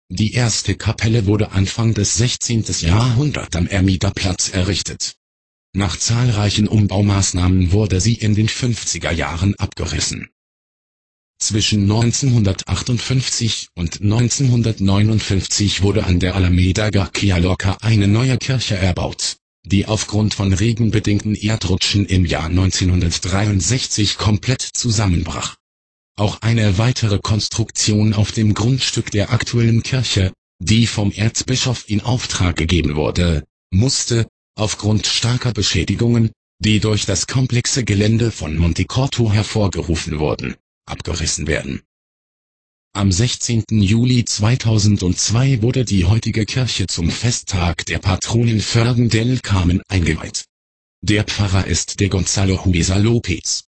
Die erste Kapelle wurde Anfang des 16. Jahrhunderts am Ermiterplatz errichtet. Nach zahlreichen Umbaumaßnahmen wurde sie in den 50er Jahren abgerissen. Zwischen 1958 und 1959 wurde an der Alameda García Lorca eine neue Kirche erbaut, die aufgrund von regenbedingten Erdrutschen im Jahr 1963 komplett zusammenbrach. Auch eine weitere Konstruktion auf dem Grundstück der aktuellen Kirche, die vom Erzbischof in Auftrag gegeben wurde, musste, aufgrund starker Beschädigungen, die durch das komplexe Gelände von Montecorto hervorgerufen wurden, abgerissen werden. Am 16. Juli 2002 wurde die heutige Kirche zum Festtag der Patronin Virgen del Carmen eingeweiht. Der Pfarrer ist der Gonzalo Huesa López.